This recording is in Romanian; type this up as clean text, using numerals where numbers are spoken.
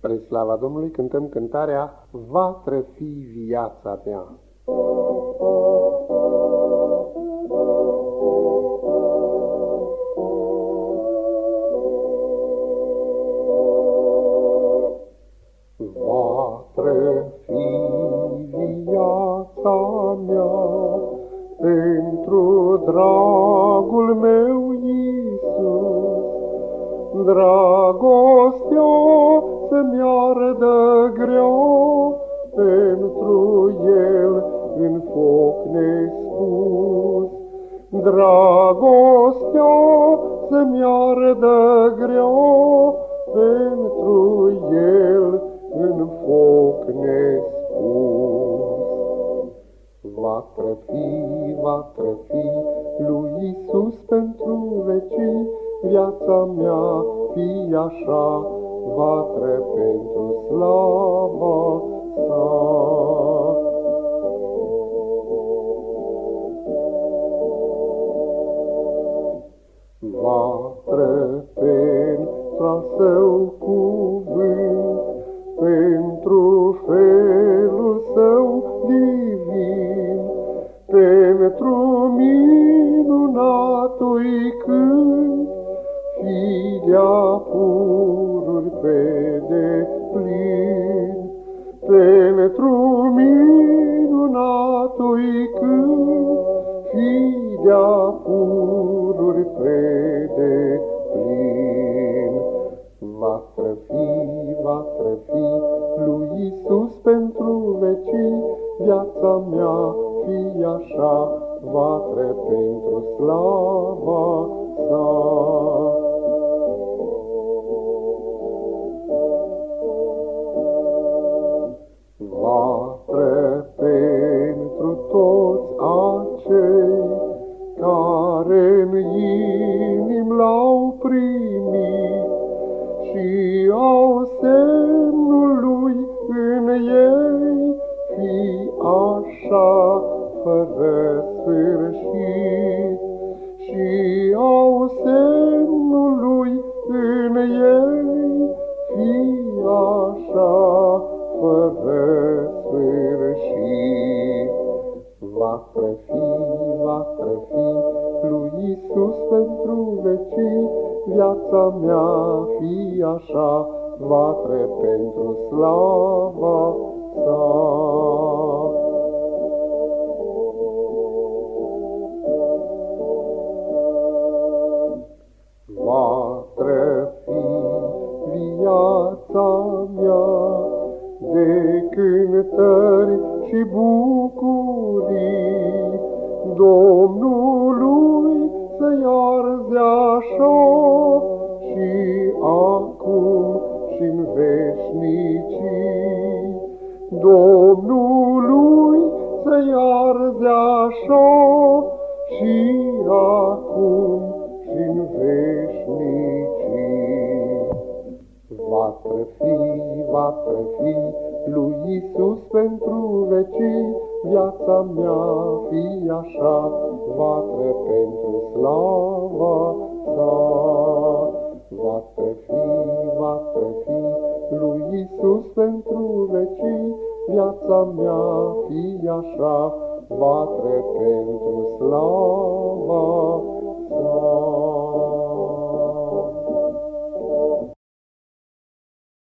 Spre slava Domnului cântăm cântarea Va trăfi viața mea. Va trăfi viața mea pentru dragul meu Iisus, dragostea să-mi ardă grea, pentru El în foc nespus. Dragostea să-mi ardă grea, pentru El în foc nespus. Va trăfi lui Iisus pentru vecii, viața mea fi așa, va trăi pentru slava sa. Va trăi pentru-a Său cuvânt, pentru felul Său divin, pentru minunatul-i cânt, firea pururi pe deplin. Pentru minunatul-i cânt, firea pururi pe deplin. Va trăfi lui Iisus pentru vecii, viața mea fi așa, va trăi pentru slava sa. Va trăi pentru toți acei care în inim l-au primit și au semnul Lui în ei, fi așa fără sfârșit. Și au semnul Lui în ei, fi așa fără sfârșit. Va trăi lui Iisus pentru vecii, viața mea fi așa, va trăi pentru slava sa. Va trăi viața mea de cântări și bucurii, Domnului să-i arzi așa, și acum și-n veșnicii. Domnului să-i arzi așa, și acum și-n veșnicii. Va trăi lui Iisus pentru vecii, viața mea fi așa, va trăi pentru slava sa. Va trăi lui Iisus pentru vecii, viața mea fi așa, va trăi pentru slava